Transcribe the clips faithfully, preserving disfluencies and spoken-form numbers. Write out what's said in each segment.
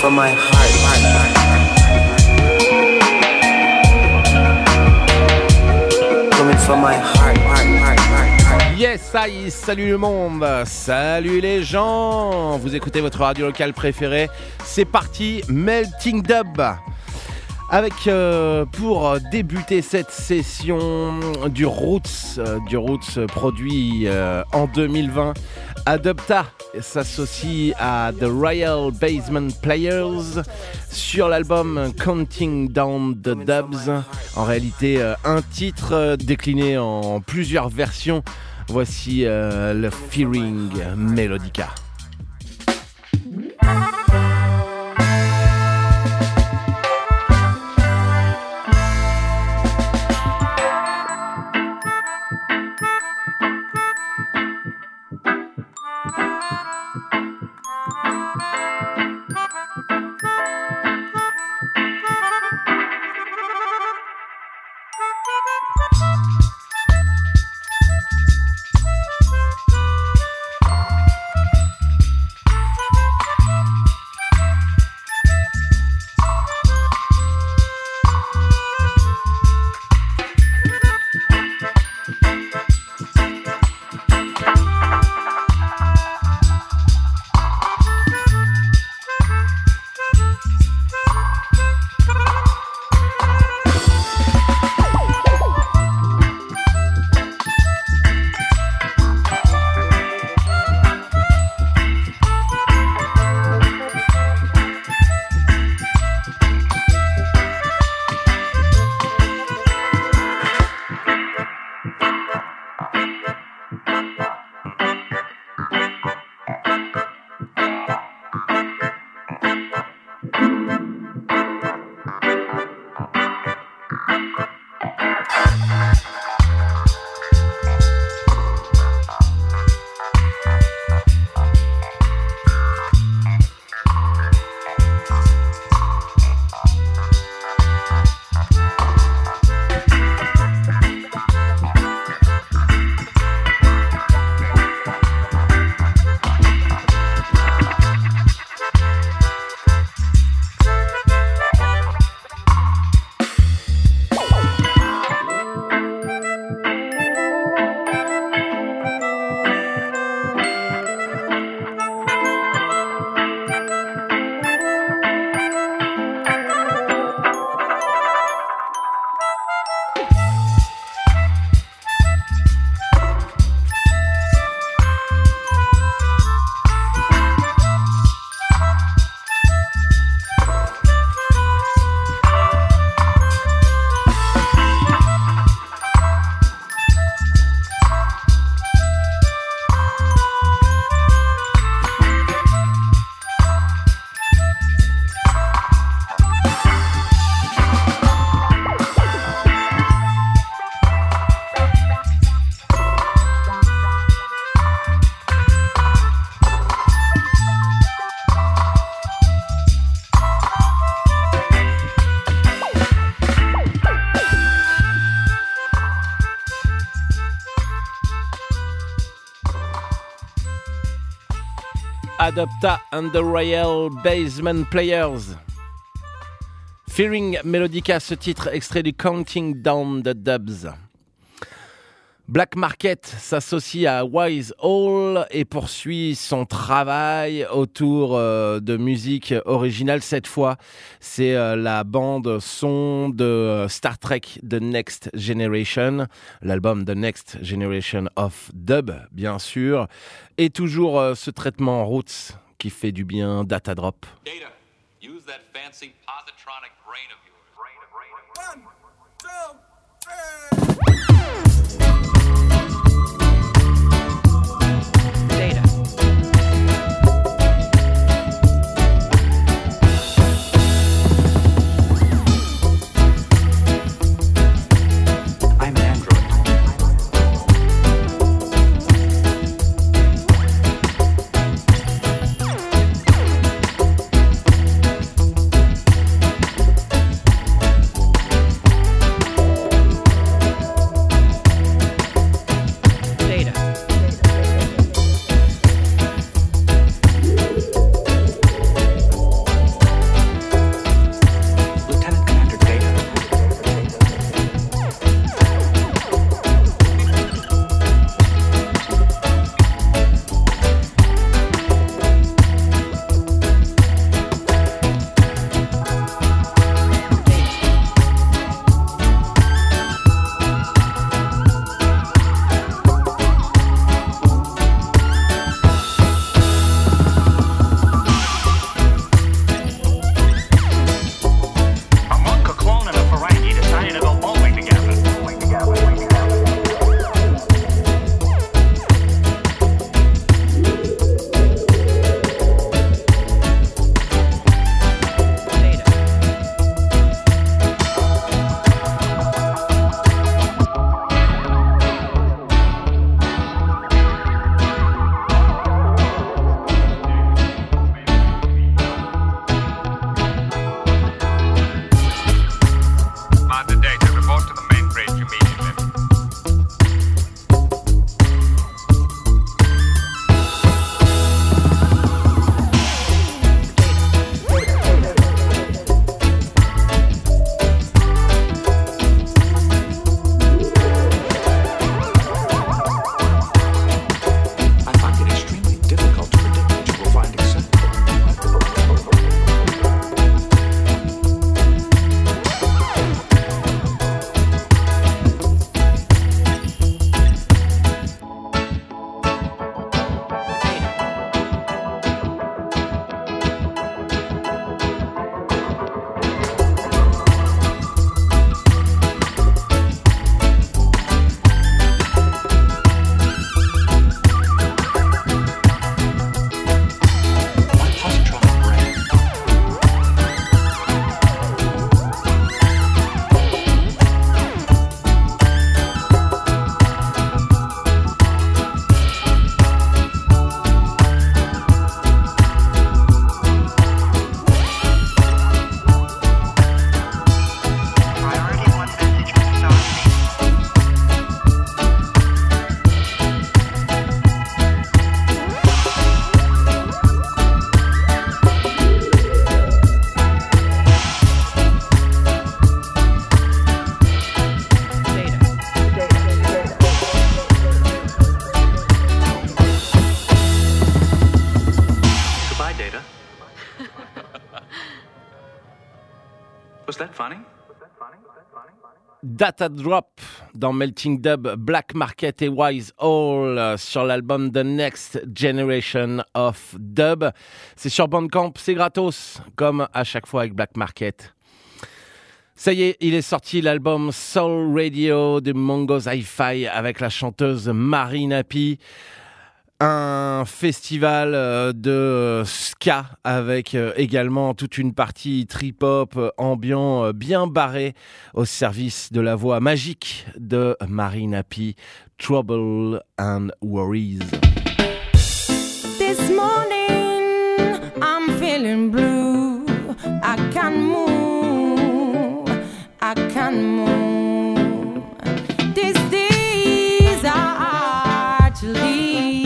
from my heart. Coming from my heart, heart, heart, heart, heart. Yes, aïe, salut le monde, salut les gens. Vous écoutez votre radio locale préférée. C'est parti, Melting Dub. Avec, euh, pour débuter cette session du Roots, euh, du Roots produit euh, en deux mille vingt, Adopta s'associe à The Royal Basement Players sur l'album Counting Down the Dubs. En réalité, euh, un titre euh, décliné en plusieurs versions. Voici euh, le Fearing Melodica. Adopta and the Royal Basement Players. Fearing Melodica, ce titre extrait du Counting Down the Dubs. Black Market s'associe à Wise Hall et poursuit son travail autour euh, de musique originale. Cette fois, c'est euh, la bande son de Star Trek The Next Generation, l'album The Next Generation of Dub, bien sûr, et toujours euh, ce traitement Roots qui fait du bien. Data Drop. Data, use that fancy positronic brain of yours. Brain, brain, brain. One, two, three. Data. I'm an android. funny? Data Drop dans Melting Dub, Black Market et Wise All euh, sur l'album The Next Generation of Dub. C'est sur Bandcamp, c'est gratos, comme à chaque fois avec Black Market. Ça y est, il est sorti l'album Soul Radio de Mongo's Hi-Fi avec la chanteuse Marine Happy. Un festival de ska avec également toute une partie trip-hop ambiant bien barré au service de la voix magique de Marine Happy, Trouble and Worries. This morning I'm feeling blue. I can't move. I can't move. These days are hard to leave.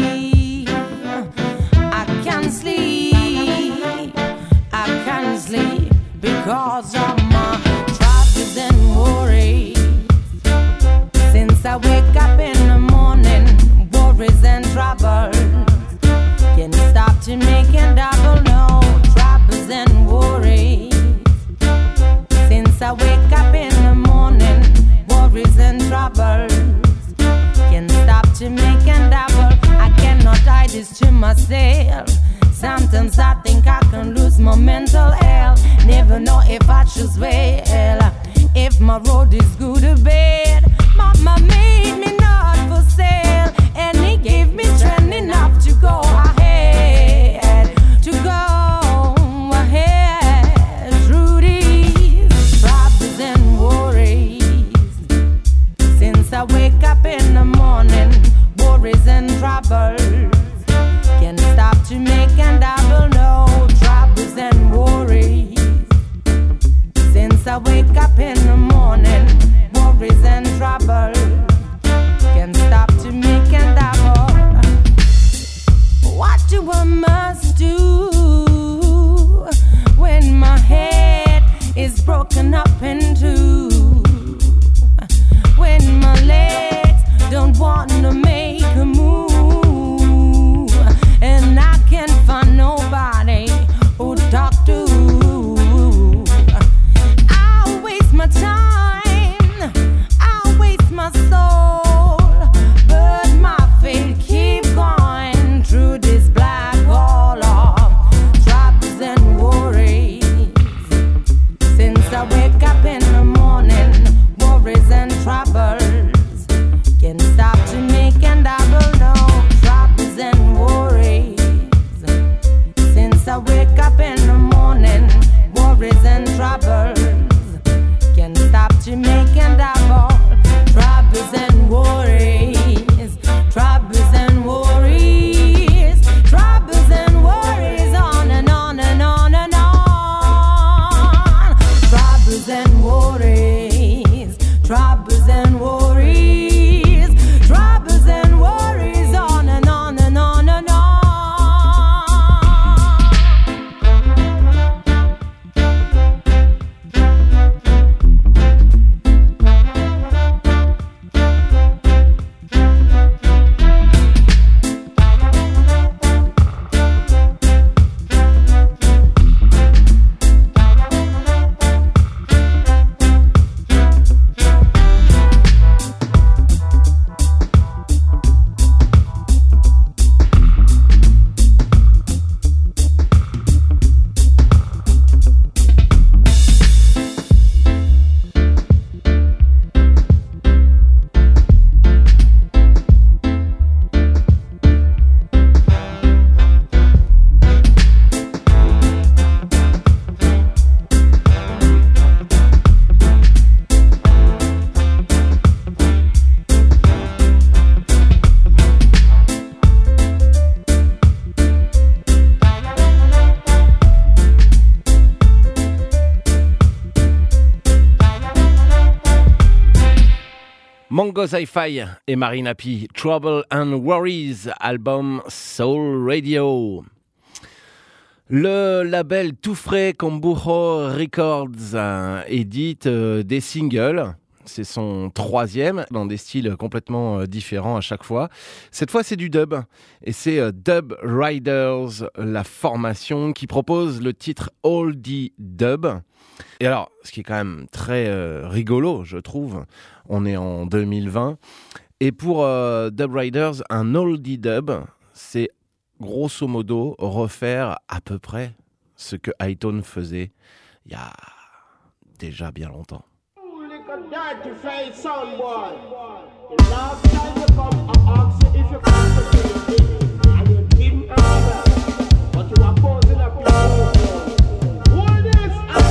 Because of my troubles and worries. Since I wake up in the morning, worries and troubles can't stop to making double. No troubles and worries. Since I wake up in the morning, worries and troubles can't stop to making double. I cannot hide this to myself. Sometimes I think I can lose my mental health. Never know if I choose well. If my road is good or bad. Mama made me not for sale, and he gave me strength enough to go ahead, to go ahead through these troubles and worries. Since I wake up in the morning, worries and troubles can't stop to make and double. No troubles and worries. Since I wake up in the morning, worries and troubles can't stop to make and double. What do I must do when my head is broken up in two? When my legs don't want to make a move, and I can't find nobody who talk to. I'll waste my time, I'll waste my soul, but my fate keep going through this black hole of troubles and worries. Since I wake up in the morning, worries and troubles can't stop to make and double. No troubles and worries. Since I wake up in the morning, worries and troubles can't stop to make and double. Troubles and worries, troubles and worries, troubles and worries, on and on and on and on. Troubles and worries, troubles and worries, troubles and worries, on and on and on and on. Mongo's Hi-Fi et Marine Happy, Trouble and Worries, album Soul Radio. Le label tout frais Kombucho Records euh, édite euh, des singles C'est son troisième, dans des styles complètement euh, différents à chaque fois. Cette fois, c'est du dub. Et c'est euh, Dub Riders, la formation, qui propose le titre Oldie Dub. Et alors, ce qui est quand même très euh, rigolo, je trouve, on est en deux mille vingt. Et pour euh, Dub Riders, un Oldie Dub, c'est grosso modo refaire à peu près ce que Hi-Tone faisait il y a déjà bien longtemps. Dirty face sound boy. The last time you come, I ask you if you come to take it, and you didn't answer, but you are posing a plan. Hold this,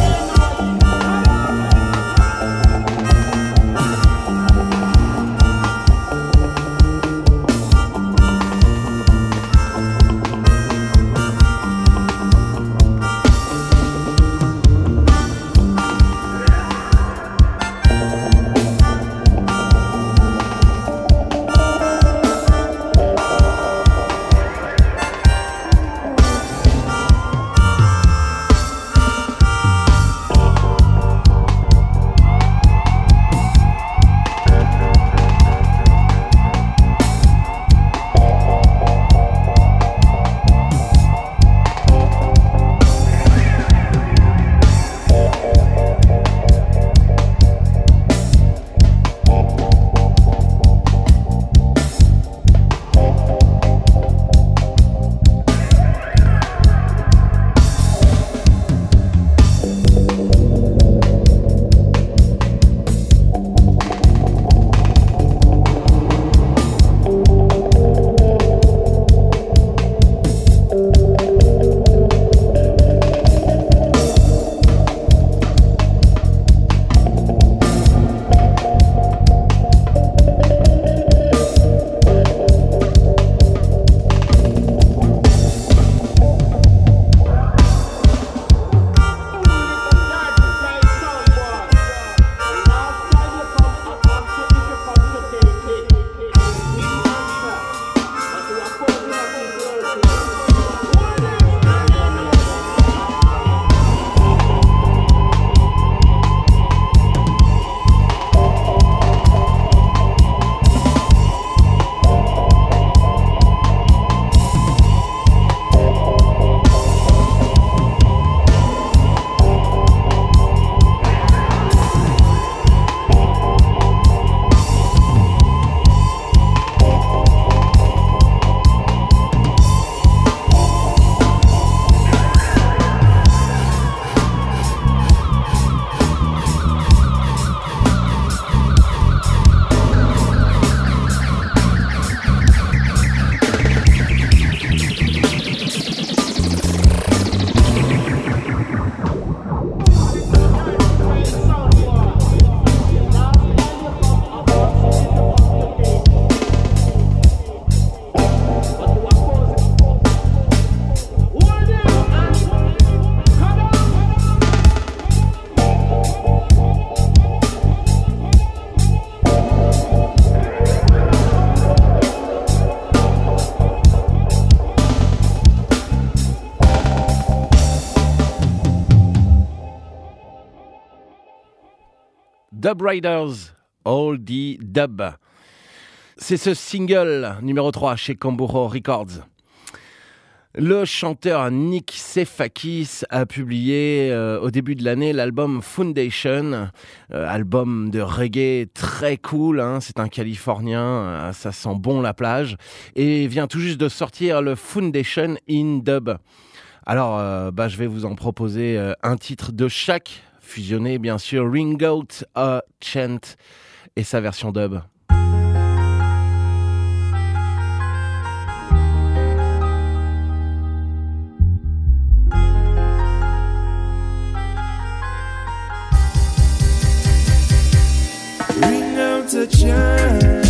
Dub Riders, Oldie Dub. C'est ce single numéro trois chez Kamburo Records. Le chanteur Nick Sefakis a publié euh, au début de l'année l'album Foundation, euh, album de reggae très cool, hein, c'est un Californien, euh, ça sent bon la plage, et vient tout juste de sortir le Foundation in Dub. Alors, euh, bah, je vais vous en proposer euh, un titre de chaque, fusionné bien sûr, Ringout a Chant et sa version dub. Ring out a chant,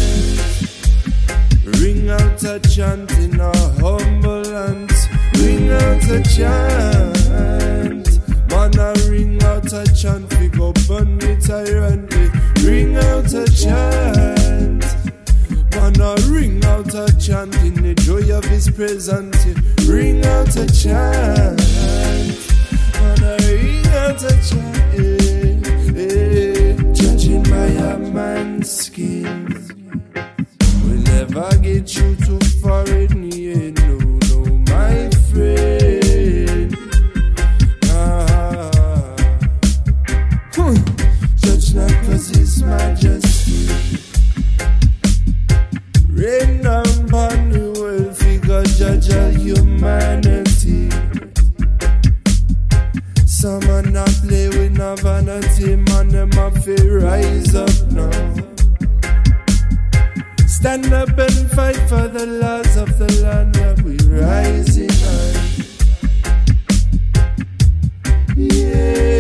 ring out a chant in our humble lands. Ring out a chant, man a ring out a chant, we go burn it tyrantly. Ring out a chant, man a ring out a chant in the joy of his presence. Ring out a chant, man a ring out a chant, eh, eh. Judging by a man's skin. We'll never get you too far in the end, no, no, my friend. Ah, hmm. Judge not cause his majesty rain down upon the world, figure judge of humanity. Some man not play with no vanity, man them have to rise up now. Stand up and fight for the laws of the land that we rising on. Yeah.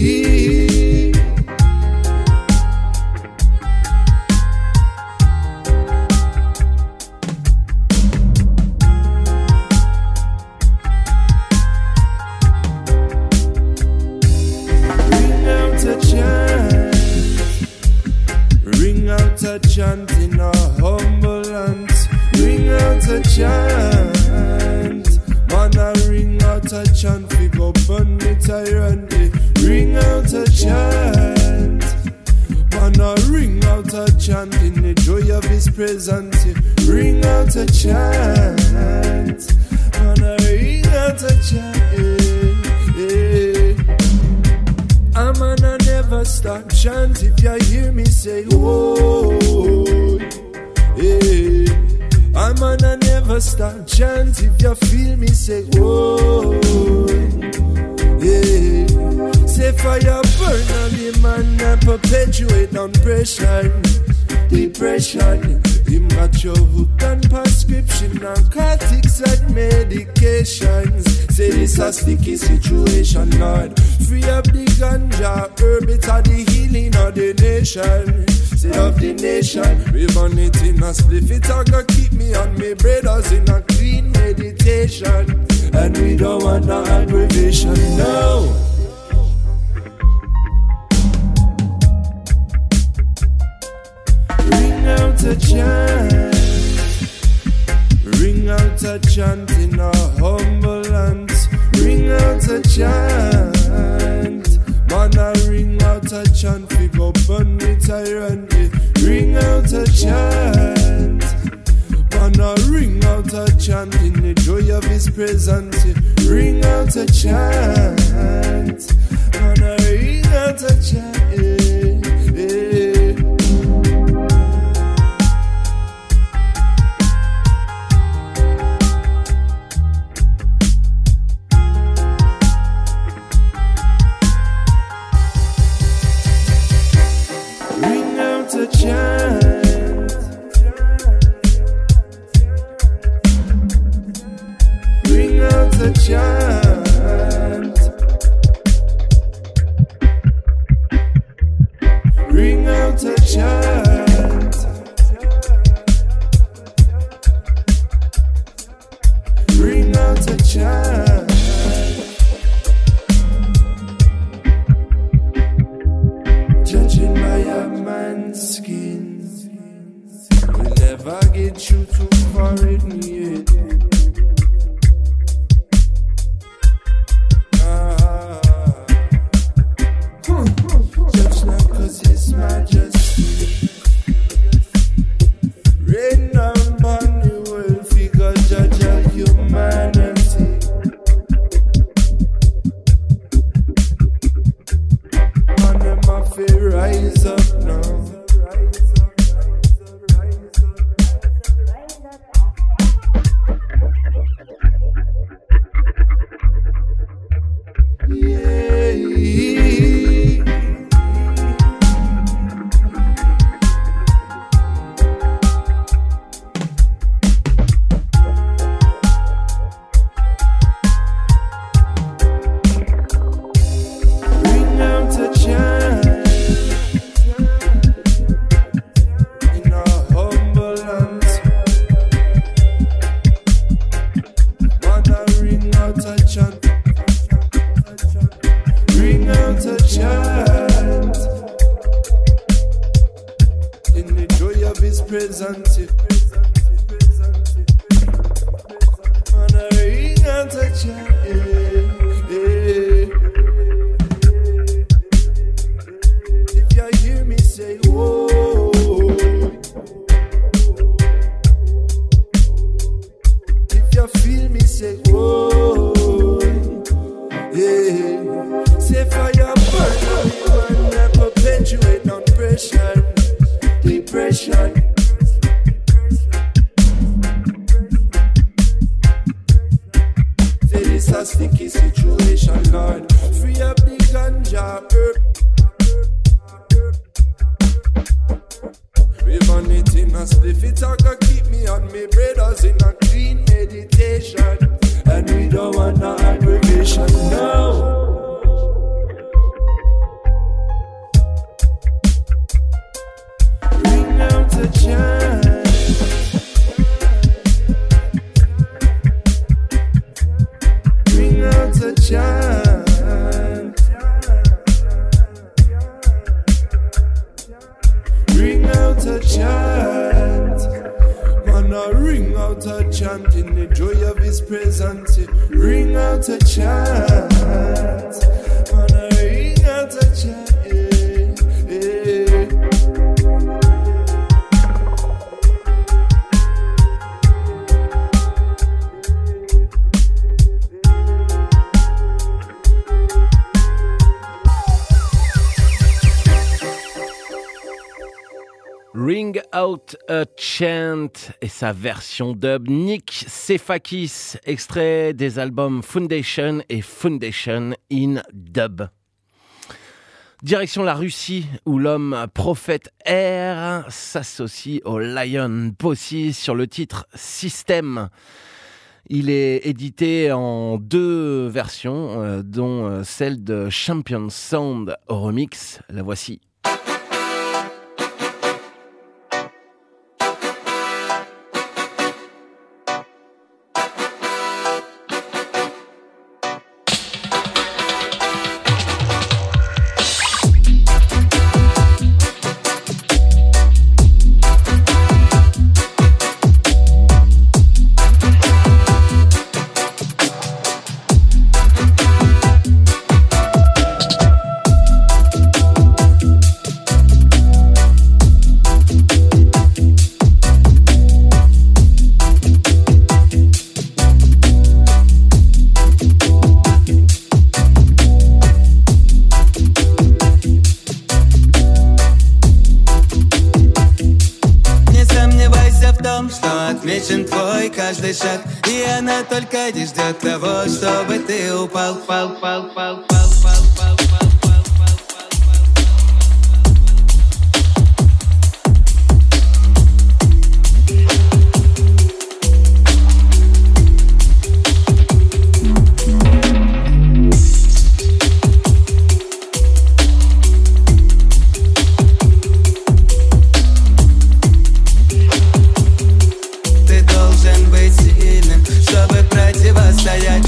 A chant in a humble hands. Ring out a chant. Man a ring out a chant. We go burn the tyranny. Ring out a chant. Man a ring out a chant in the joy of his presence. Ring out a chant. Man a ring out a chant. Yeah, yeah. A man a never stop chant. If you hear me say, oh, yeah. A man a never stop chant. If you feel me say, oh, yeah. Say fire burn on the man and perpetuate oppression, depression, immature hook and prescription, narcotics and medications. Say this a sticky situation, Lord. Free up the ganja, herb it are the healing of the nation. Say of the nation, we burn it in a spliff. It a go keep me on me brothers in a clean meditation. And we don't want no aggravation, no. Ring out a chant. Ring out a chant in a humble hands. Ring out a chant. Man a ring out a chant. We go burn the tyranny. Ring out a chant. Man a ring out a chant in the joy of his presence. Ring out a chant. Man a ring out a chant. Yeah, yeah. A chant. Ring out a chant. Ring out a chant. Ring out a chant. Judging by a man's skin, we'll never get you too far in yet. Ah, hmm. Judge not cause his majesty rain down upon the world, figure judge of humanity. Man, them have to rise up now. a sticky situation, Lord. Free up the ganja herb. We burn it in a spliff, it a go keep me and me brothers in a clean meditation. And we don't want no aggravation, no. Ring out a chant. Ring out a chant. Ring out a chant. Man, I ring out a chant in the joy of his presence. Ring out a chant. Man, I ring out a chant. Yeah, yeah. Ring Out a Chant et sa version dub Nick Sefakis, extrait des albums Foundation et Foundation in Dub. Direction la Russie où l'homme Prophète Air s'associe au Lion Posse sur le titre System. Il est édité en deux versions, euh, dont euh, celle de Champion Sound au remix. La voici. Каждый шаг, и она только не ждет того, чтобы ты упал, пал, пал, пал, пал, пал, пал, пал, пал, пал, противостоять.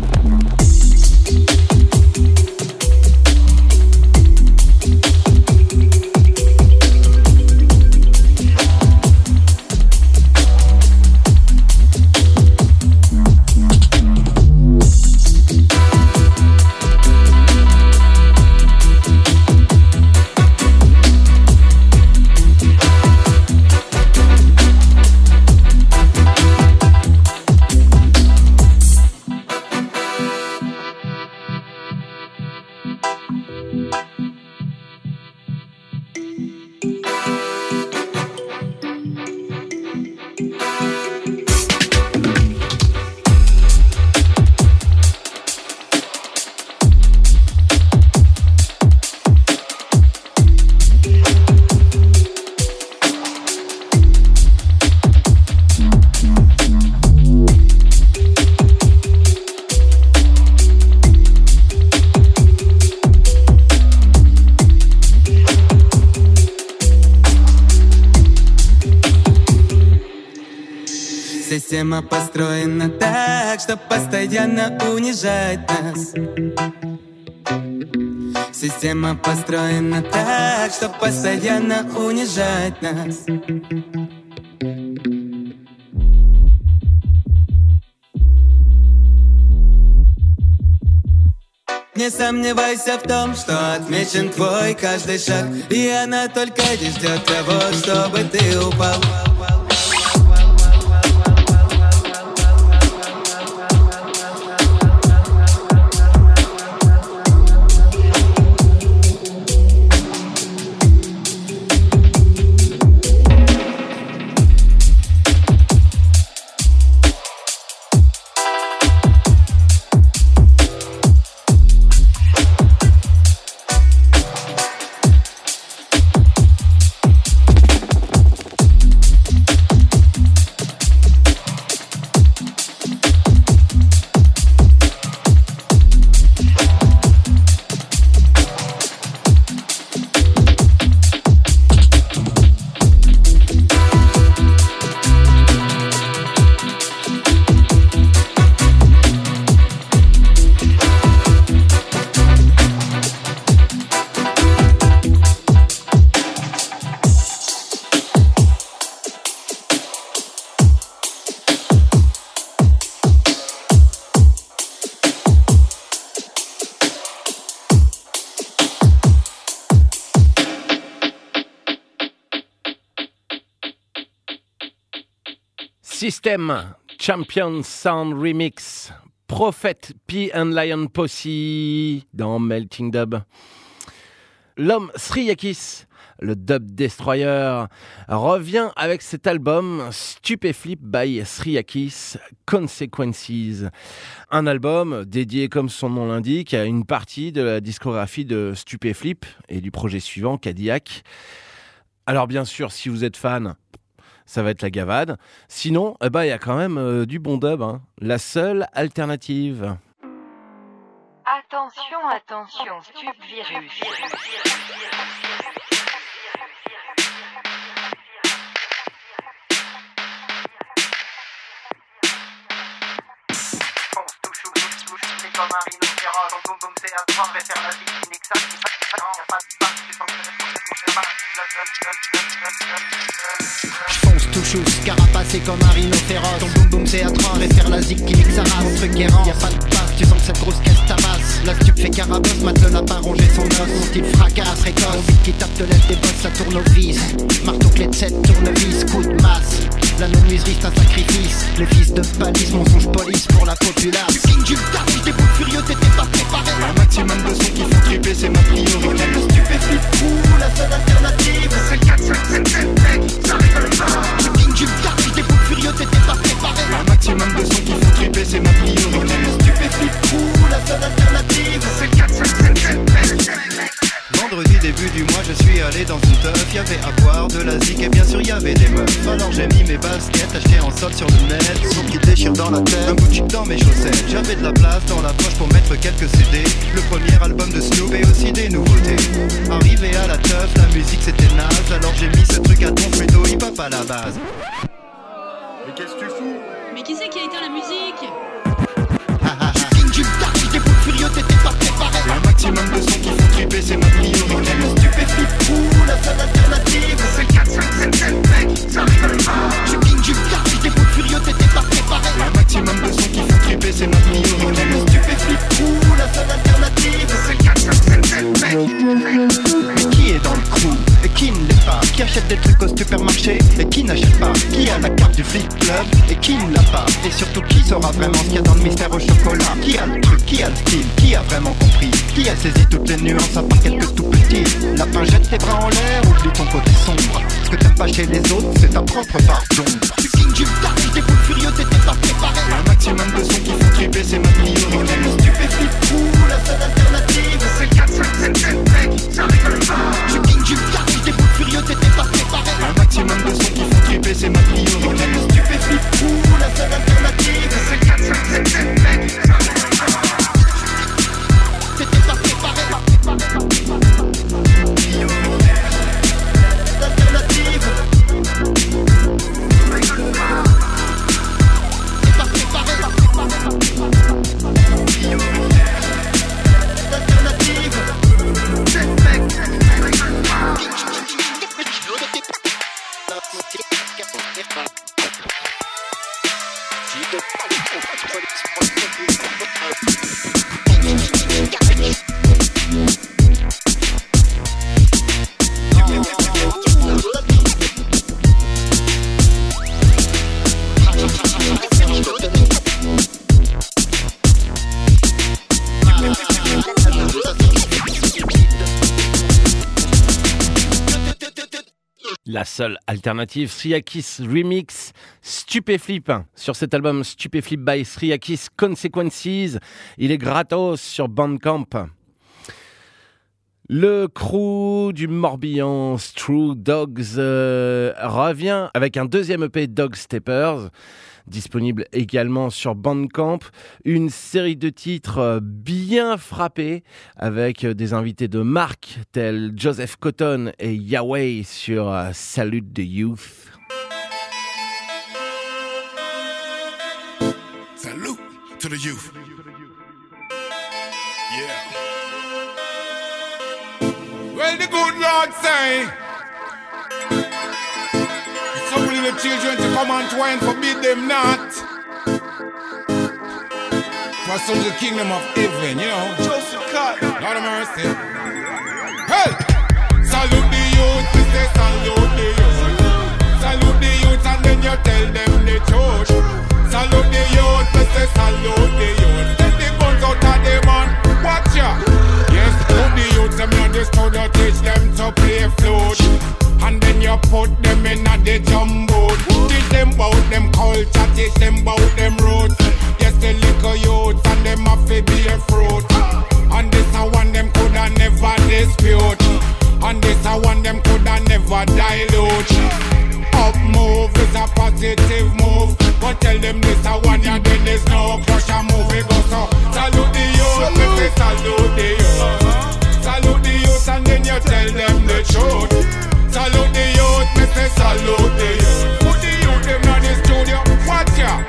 Система построена так, что постоянно унижает нас. Система построена так, что постоянно унижает нас. Не сомневайся в том, что отмечен твой каждый шаг, и она только не ждет того, чтобы ты упал. System Champion Sound Remix, Prophet P and Lion Posse dans Melting Dub. L'homme Sriyakis, le Dub Destroyer, revient avec cet album Stupeflip by Sriyakis, Consequences. Un album dédié, comme son nom l'indique, à une partie de la discographie de Stupeflip et du projet suivant, Cadillac. Alors bien sûr, si vous êtes fan, ça va être la gavade. Sinon, eh ben, y a quand même euh, du bon dub, hein. La seule alternative. Attention, attention, Stupvirus. C'est comme un rhinocéros, ton boum boum c'est à trois, réfère la vie qui nique ça, qui ça, qui ça, y'a pas de passe, tu sens que J'fonce tout chousse, carapacé comme un rhinocéros. Ton boum boum c'est à trois, réfère la zik qui nique sa race. Mon truc errant, y'a pas de passe, tu sens que cette grosse caisse tabasse. La stup fait carabosse, mate le lapin ronger son os. Mon style fracasse, récolte, mon beat qui tape te laisse des bosses, ça tourne au vis. Marteau clé de sept, tournevis, coup de masse. La non-nuiserie c'est un sacrifice. Les fils de palisse, mensonge police pour la populace. Du king du tard, j'étais boules furieux, t'étais pas préparé. Un maximum de sons qui font triper, c'est ma priorité. Le stupéflip fou, la seule alternative. C'est quatre, cinq, sept, sept, mec, ça rigole pas. Du king du tard, j'étais boules furieux, t'étais pas préparé. Un maximum de sons qui font triper, c'est ma priorité. Le stupéflip fou, la seule alternative. C'est quatre, cinq, sept, sept, mec. Vendredi début du mois je suis allé dans une teuf. Y'avait à boire, de la zik et bien sûr y'avait des meufs. Alors j'ai mis mes baskets achetées en solde sur le net. Son qui déchire dans la tête, un bout de chip dans mes chaussettes. J'avais de la place dans la poche pour mettre quelques C D. Le premier album de Snoop et aussi des nouveautés. Arrivé à la teuf, la musique c'était naze. Alors j'ai mis ce truc à ton plutôt hip hop à la base. Mais qu'est-ce que tu fous? Mais qui c'est qui a éteint la musique? Du tard, j'étais boules furieux, t'étais pas préparé. Un maximum de sons qui font triper, c'est ma priorité. Le stupéflip fou, la seule alternative. C'est quatre, cinq, sept, sept, mec, ça rigole pas. Du king du tard, j'étais boules furieux, t'étais pas préparé. Un maximum de sons qui font triper, c'est ma priorité. Le stupéflip fou, la seule alternative. C'est quatre, cinq, sept, sept, mec. Mais qui est dans le crew et qui ne l'est pas? Qui achète des trucs au supermarché et qui n'achète pas? Qui a la carte du flip club et qui ne l'a pas? Et surtout qui saura vraiment ce qu'il y a dans le mystère au chocolat? Qui a le truc, qui a le style, qui a vraiment compris? Qui a saisi toutes les nuances à part quelques tout petits? Lapin, jette tes bras en l'air, oublie ton côté sombre. Ce que t'aimes pas chez les autres, c'est ta propre part d'ombre. Du king du tard, j'étais boules furieux, t'étais pas préparé. Un maximum de sons qui font triper, c'est ma priorité. Le stupéflip fou, la seule alternative. C'est quatre, cinq, sept, sept, mec, ça rigole pas. Du king du tard, j'étais boules furieux, t'étais pas préparé. Un maximum de sons qui font triper, c'est ma priorité. Le stupéflip fou, la seule alternative. C'est quatre, cinq, sept, sept, mec, ça rigole pas. T'étais pas préparé, pas préparé, pas préparé. L'alternative. T'es pas préparé, pas préparé, pas préparé. L'alternative. C'est mec, ça rigole pas. La seule alternative, Sriyakis Remix, Stupeflip. Sur cet album Stupeflip by Sriyakis Consequences, il est gratos sur Bandcamp. Le crew du Morbihan, True Dogs, euh, revient avec un deuxième E P Dog Steppers, disponible également sur Bandcamp. Une série de titres bien frappés avec des invités de marque tels Joseph Cotton et Yahweh sur Salute the Youth. Salute to the youth. Yeah. Well, the good Lord say, it's only the children to come and try and forbid them not. For such the kingdom of heaven, you know. Joseph Cut, Lord of mercy. Hey! Salute the youth, we say salute the youth. Salute the youth and then you tell them the truth. culture, teach them about them roots. Yes, the little youths and them have to be a fruit. And this I want them coulda never dispute. And this I want them coulda never dilute. Up move is a positive move, but tell them this I want ya, then there's no crush a move. It goes so, salute the youth, me say salute the youth. Salute the youth and then you tell them the truth. Salute the youth, me say salute the youth. Put the youth them in the studio, watch ya.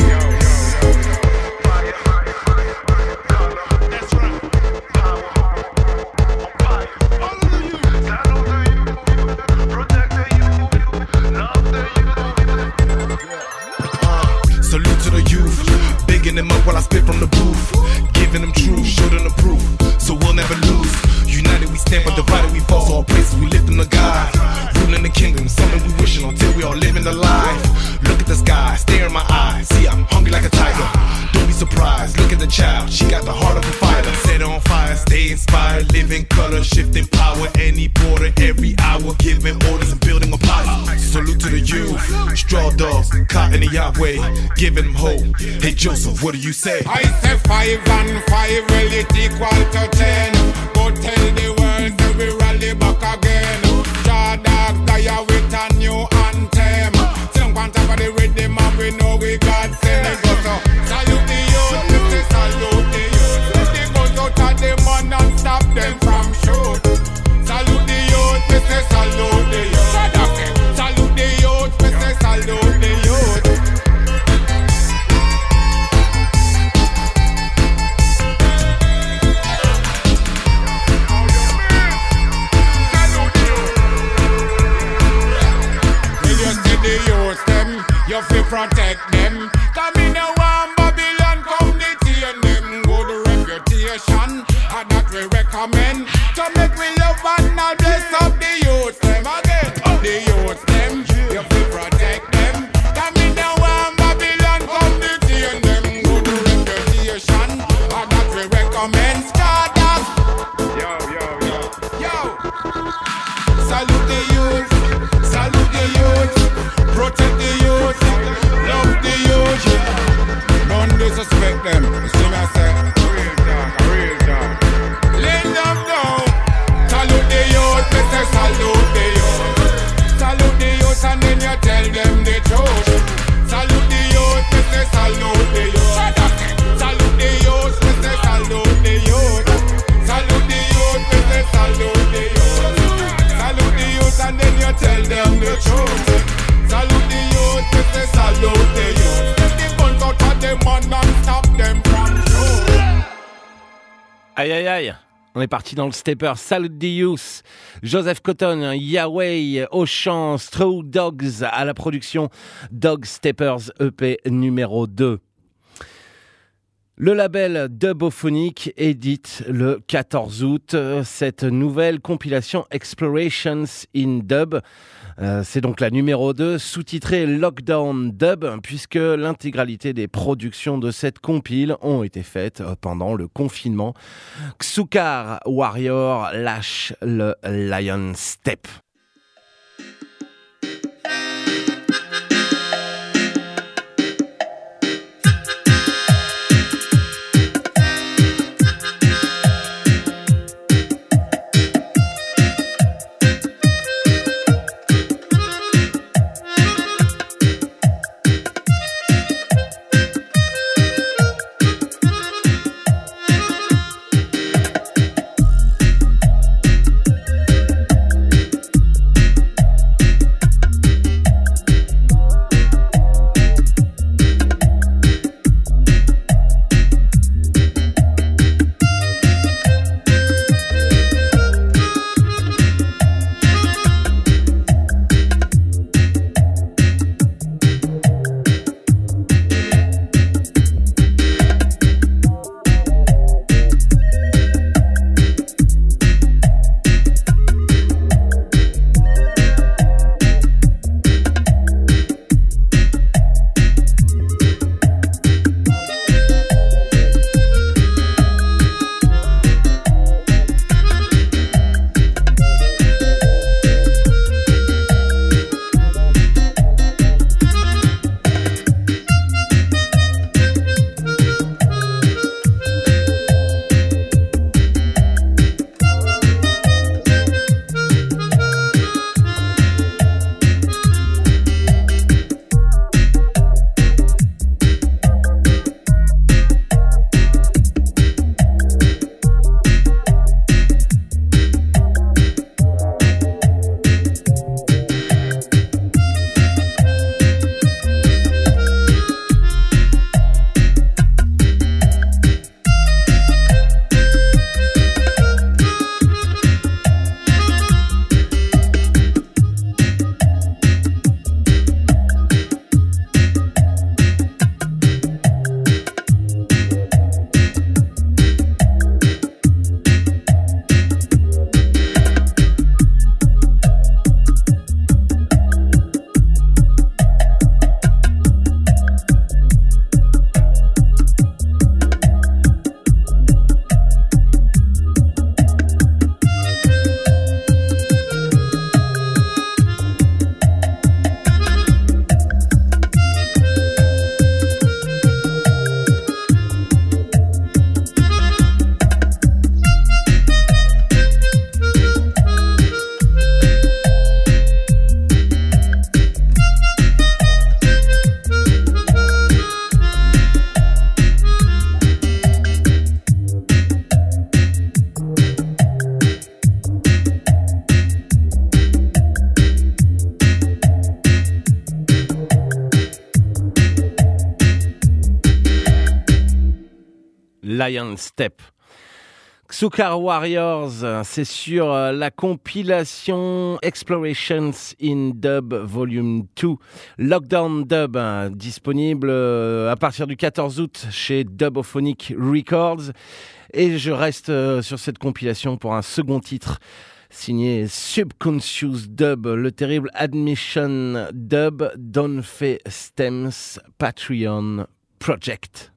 Salute to the youth, bigging them up while I spit from the booth, giving them truth, show them the proof, so we'll never lose. United we stand, but divided we fall. So all praises we lift them to God, ruling the kingdom. Something we wishing until we all living the life. Look at the sky, stare in my eyes. See, I'm hungry like a tiger. Don't be surprised. Look at the child, she got the heart of a fighter. Set on fire, stay inspired, live in color, shifting power. Any border, every hour, giving orders and building a power. Salute to the youth, straw dogs, caught in the Yahweh, giving them hope. Hey Joseph, what do you say? I say five and five, well it equal to ten. Go tell the world that we rally back again. Straw dogs die with a new anthem. Some on top of the rhythm and we know we got send it go so. Salute the youth, we say salute the youth. Let the guns out of the man and stop them from shoot. Salute the youth, we say salute the youth. Salute the youth, we say salute the youth. You feel protect them. Come in a warm Babylon, come detain them. Good reputation, and that we recommend. To make we love and not bless up the youth them again. The youth them, you feel protect them. Come in a warm Babylon, come detain them. Good reputation, and that we recommend. Start us. Yo, yo, yo, yo. Salute the youth, salute the youth. Protect the youth, love the youth. Don't disrespect them. You see me I say, a real dog, a real dog. Lay them down. Salute the youth, me say salute the youth. Salute the youth and then you tell them the truth. Salute the youth, me say salute the youth. Salute the youth, me say salute the youth. Salute the youth, me say salute the youth. Salute the youth and then you tell them the truth. Salute the youth, we say salute the youth. Get the guns out of them and stop them from show. Aïe aïe aïe, on est parti dans le stepper. Salute the youth. Joseph Cotton, Yahweh au chant, Straw Dogs à la production, Dog Steppers E P numéro deux. Le label Dubophonic édite le quatorze août cette nouvelle compilation Explorations in Dub. Euh, c'est donc la numéro deux, sous-titrée Lockdown Dub, puisque l'intégralité des productions de cette compile ont été faites pendant le confinement. Xukar Warrior lâche le Lion Step. Lion Step. Xukar Warriors, c'est sur la compilation Explorations in Dub Volume deux, Lockdown Dub, disponible à partir du quatorze août chez Dubophonic Records. Et je reste sur cette compilation pour un second titre signé Subconscious Dub, le terrible Admission Dub d'Onfe Stems Patreon Project.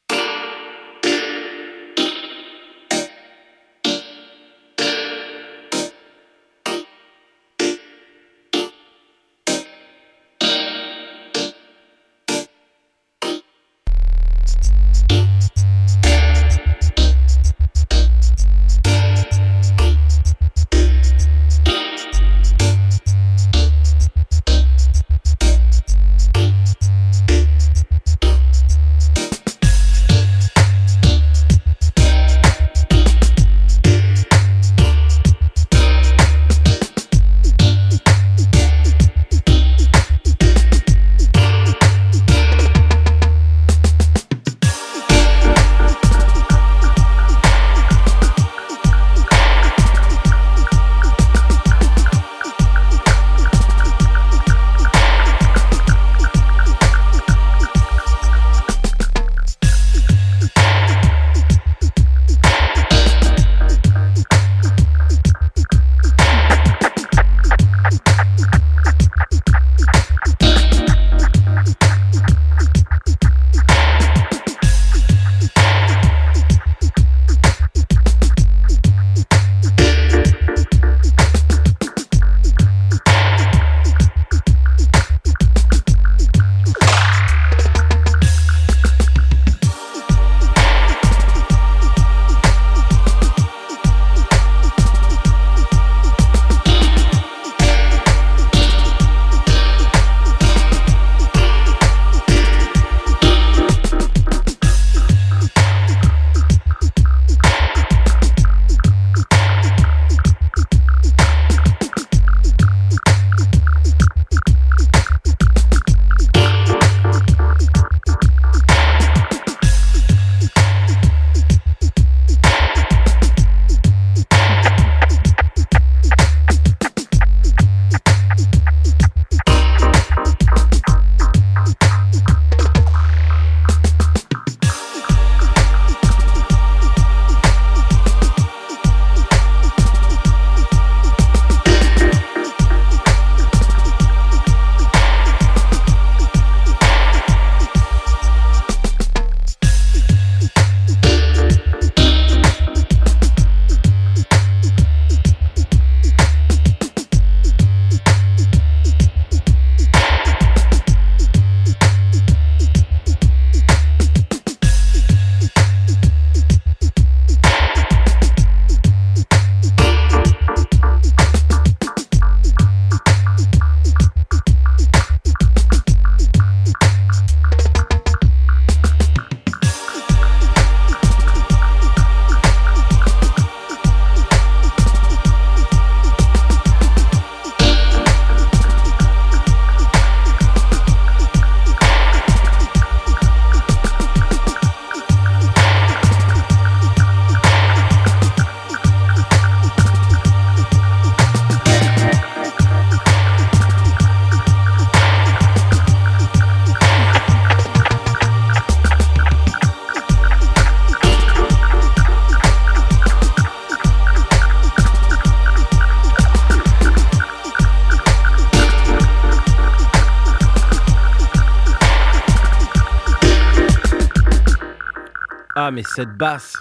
Ah, mais cette basse.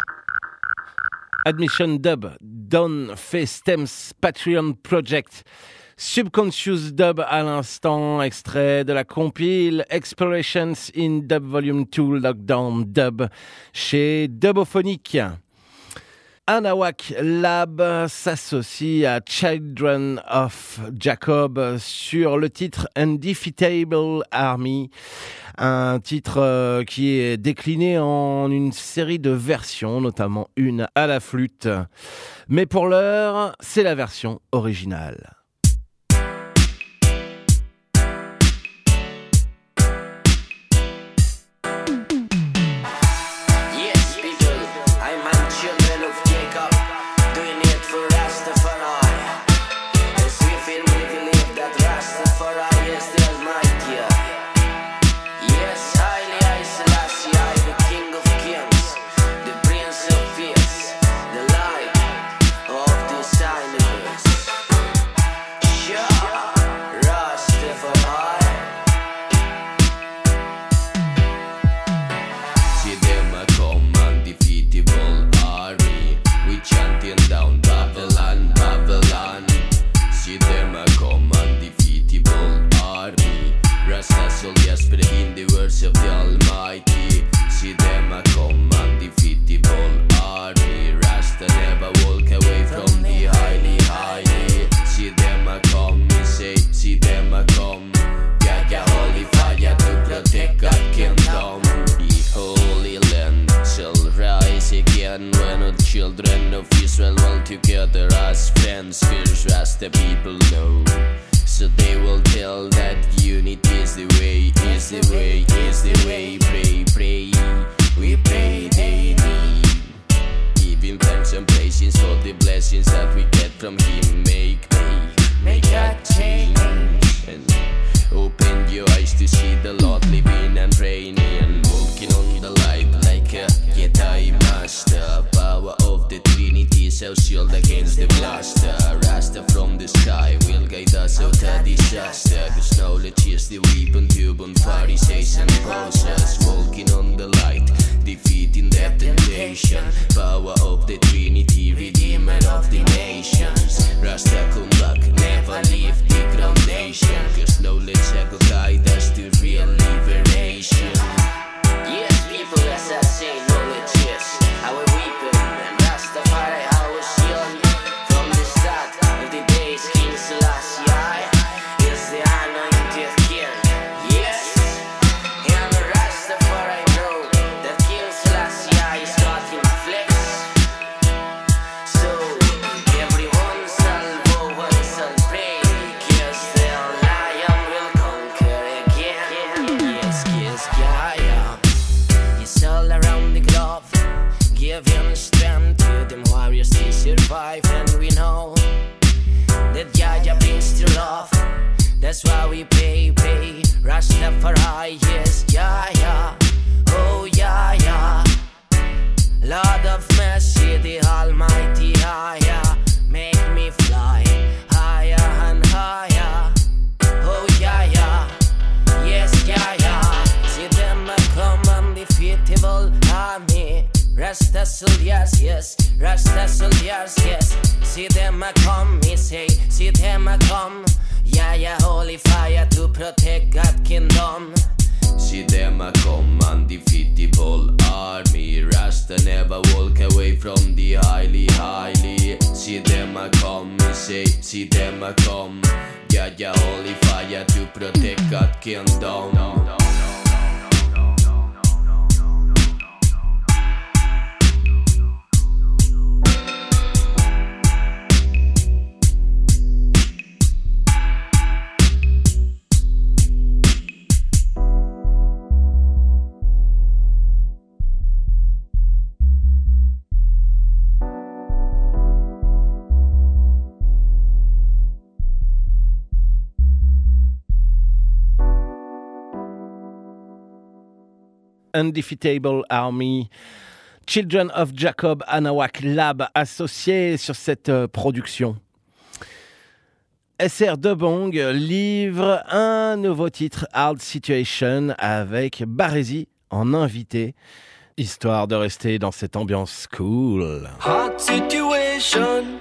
Admission Dub, d'Onfe Stems Patreon Project. Subconscious Dub à l'instant, extrait de la compile Explorations in Dub Volume deux Lockdown Dub chez Dubophonic. Anawak Lab s'associe à Children of Jacob sur le titre Undefeatable Army, un titre euh, qui est décliné en une série de versions, notamment une à la flûte. Mais pour l'heure, c'est la version originale. Yes, people, Almighty. See them a come, undefeatable army. Rasta never walk away from the highly, highly. See them a come, we say, see them a come. Jaja holy fire to protect God kingdom. The holy land shall rise again when all children of Israel all together as friends. Cause Rasta people know, so they will tell that unity is the way, is the way, is the way. Pray, pray, we pray they need. Giving thanks and praises for the blessings that we get from Him. Make, make, make that change. And open your eyes to see the Lord living and reigning. Walking on the light like a Jedi master. Power of the Trinity shall shield against the blaster. Rasta from the sky will guide us out of disaster. Cause knowledge is the weapon to burn Pharisees and posers. Walking on the light, defeating their temptation. Power of the Trinity, Redeemer of the nations. Rasta come back, never leave the groundation. Cause knowledge will guide us to real liberation. Yes, people, as I say, knowledge is our weapon. And Rastafari our shield. From the start of the days, King Selassie is the anointed king. Yes, and Rastafari know that King Selassie is God in flesh. So everyone shall go and shall pray, cause the lion will conquer again. Yes, yes, yeah, yeah. He's all around the globe. Give him strength to them warriors to survive. And we know that Jaja brings the love. That's why we pray, pray. Rastafari, yes, yeah, yeah. Oh, yeah, yeah. Lord of mercy, the Almighty, higher. Make me fly higher and higher. Oh, yeah, yeah. Yes, yeah, yeah. See them a come undefeatable army. Rasta soldiers, yes. Rasta soldiers, yes. See them a come, me say. See them a come. Yeah, yeah, holy fire to protect God kingdom. See them a come, undefeatable army. Rasta never walk away from the highly, highly. See them a come, me say. See them a come. Yeah, yeah, holy fire to protect God kingdom. Undefeatable Army, Children of Jacob, Anáhuac Lab associés sur cette euh, production. S R Debong livre un nouveau titre, Hard Situation, avec Barési en invité, histoire de rester dans cette ambiance cool. Hard situation,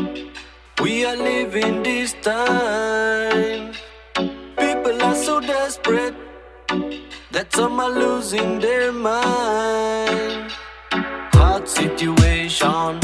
we are living this time. People are so desperate that some are losing their mind. Hard situation,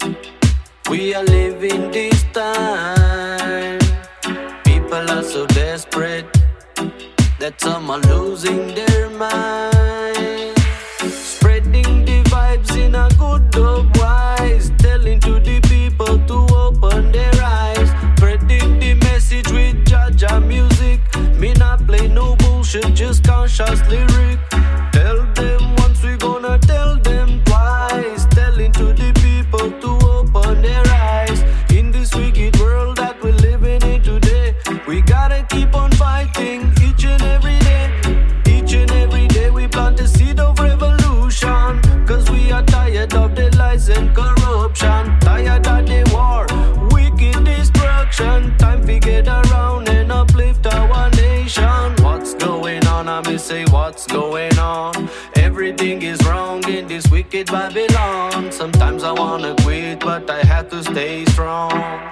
we are living this time. People are so desperate that some are losing their mind. Spreading the vibes in a good dub wise, telling to the people to open their eyes. Spreading the message with Jaja music. Me not play no bullshit, just conscious lyric. Tell them once, we gonna tell them twice. Telling to the people to open their eyes. In this wicked world that we're living in today, we gotta keep on fighting each and every day. Each and every day we plant the seed of revolution. Cause we are tired of the lies and corruption. Tired of the war, wicked destruction. Time to get around and uplift our nation. What's going on? I may say what's going on. Everything is wrong in this wicked Babylon. Sometimes I wanna quit, but I have to stay strong.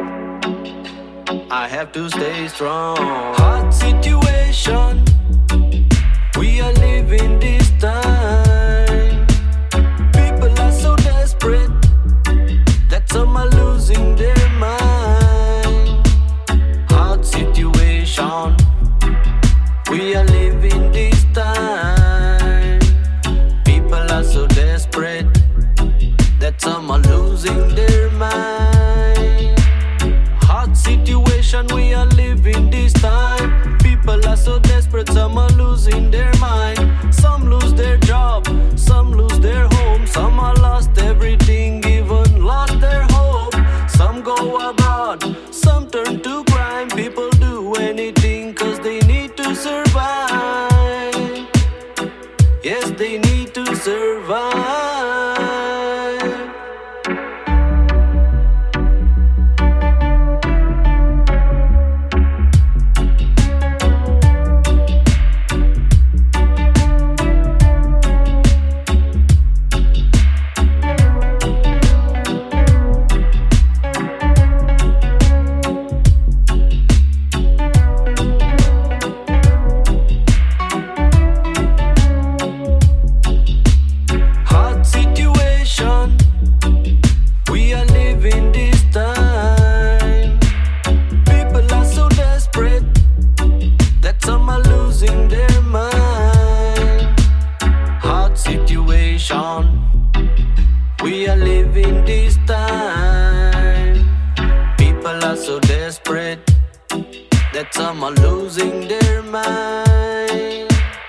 I have to stay strong. Hard situation, we are living living this time. People are so desperate that some are losing their mind. Hard situation, we are living this time. People are so desperate that some are losing their mind. Hard situation, we are living this time. People are so desperate, some are losing their mind. Some lose their job, some lose their home. Some are lost everything, even lost their hope. Some go abroad, some turn to crime. People do anything cause they need to survive. Yes, they need to survive. We are living this time. People are so desperate that some are losing their mind.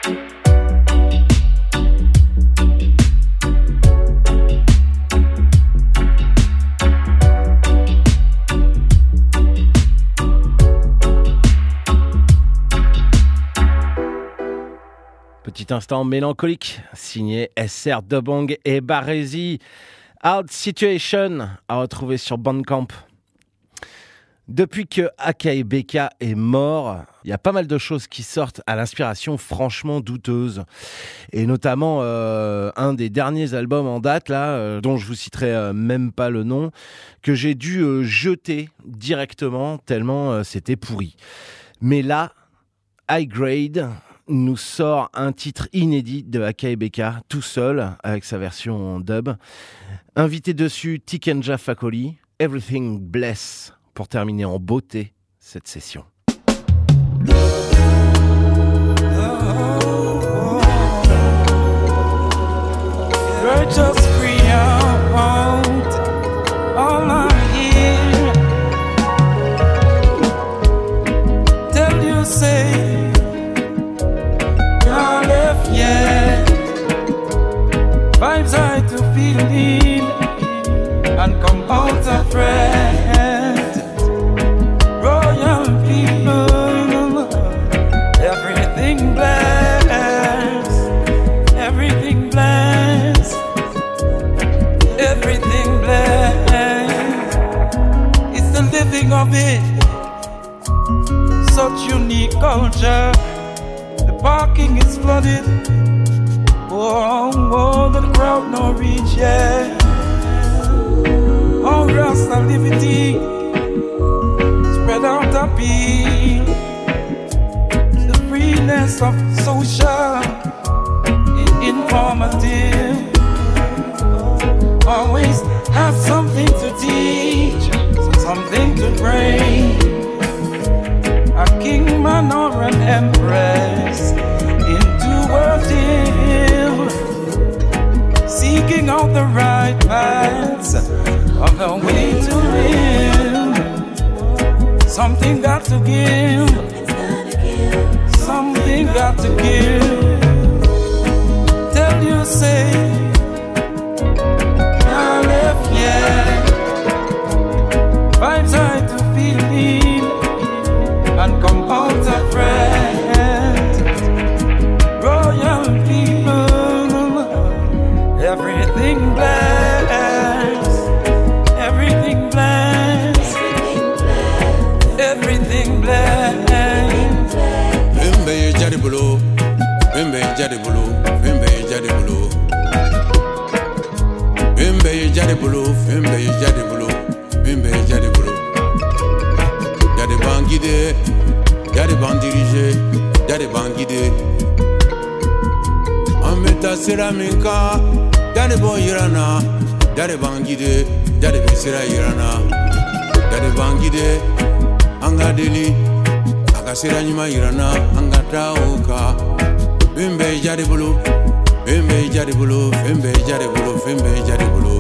Petit instant mélancolique, signé S R Dobong et Baresi. Hard Situation, à retrouver sur Bandcamp. Depuis que Akai Beka est mort, il y a pas mal de choses qui sortent à l'inspiration franchement douteuse. Et notamment euh, un des derniers albums en date, là, euh, dont je vous citerai euh, même pas le nom, que j'ai dû euh, jeter directement tellement euh, c'était pourri. Mais là, High Grade nous sort un titre inédit de Akai Beka, tout seul, avec sa version en dub. Invité dessus, Tikenja Fakoli, Everything Bless, pour terminer en beauté cette session. Vibes I to feel in and come out a friend. Royal people, everything blessed, everything blessed, everything blessed. It's the living of it, such unique culture. The parking is flooded. Oh, oh, the crowd no reach yet. Oh, Rasta liberty spread out appeal. The freeness of social informative. Always have something to teach, something to bring. A king, man, or an empress into world deal, seeking out the right paths of the way to live. Something got to give, something got to give. Tell you, say, I left yet. Vibes I to feel in and come out a friend. Royal people, everything blessed, everything blessed, everything blessed. Fembe jadi bulu, fembe jadi bulu, fembe jadi bulu. Fembe jadi bulu, fembe jadi bulu, fembe jadi bulu. Y'a des bancs guidés, y'a des bancs dirigés, y'a des bancs guidés. bila sira min kan jani bɔ yirana jani b'an guide jani bɛ sira yirana jani b'an guide an ka deli a ka sira ɲuman yirana an ka taa o kan fɛn bɛɛ jari bolo fɛn bɛɛ jari bolo fɛn bɛɛ jari bolo fɛn bɛɛ jari bolo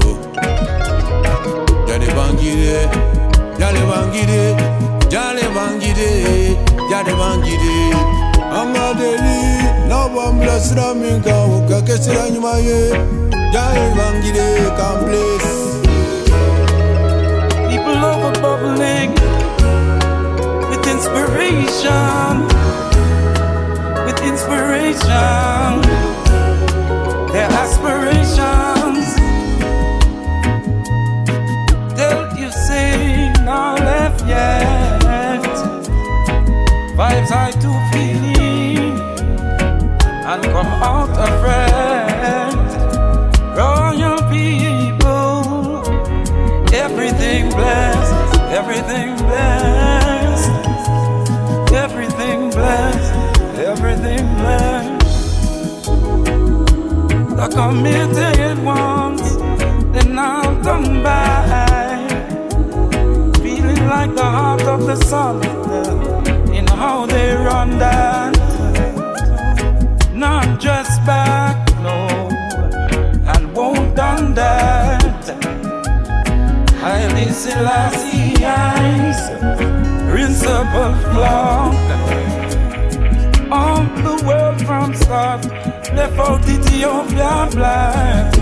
jani b'an guide jani b'an guide jani b'an guide jani b'an guide an ka deli n'aw b'an bila sira min kan o ka kɛ sira ɲuman ye jani b'an guide k'an bless. People over bubbling with inspiration, with inspiration, their aspirations. Don't you see now left yet? Vibes high to feeling and come out afraid. Royal people, everything blessed, everything blessed, everything blessed, everything blessed. The committed ones, they're not done by. Feeling like the heart of the sun in how they run that. Not just back, no, and won't done that. Haile Selassie eyes, principal flock. All the world from start, left out Ethiopia black.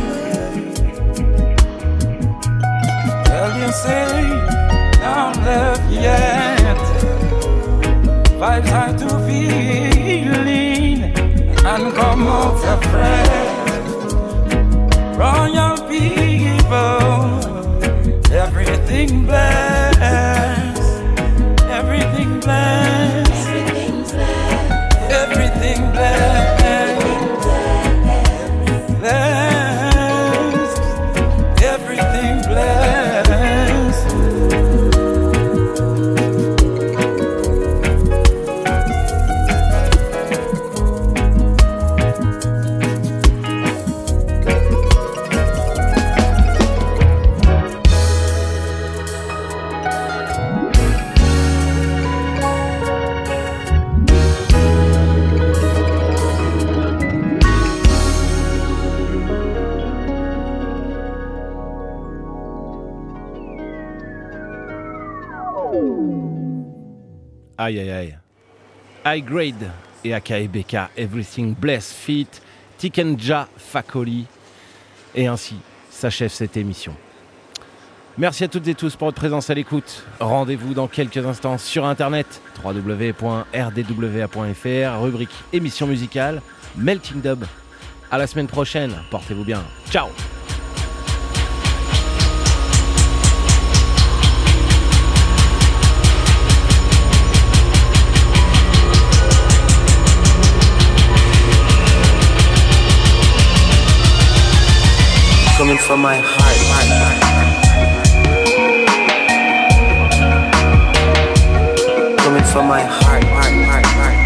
Well, you say, now left yet. Vibes hard to feeling and come out afraid. Royal people, everything blessed, everything blessed, everything blessed, blessed, everything blessed. Aïe aïe aïe. High Grade et A K A B K, Everything Bless feat. Tikenja Fakoli. Et ainsi s'achève cette émission. Merci à toutes et tous pour votre présence à l'écoute. Rendez-vous dans quelques instants sur internet w w w point r d w a point f r, rubrique émission musicale, Melting Dub. À la semaine prochaine, portez-vous bien. Ciao. Coming from my heart, coming from my heart, heart, heart, heart.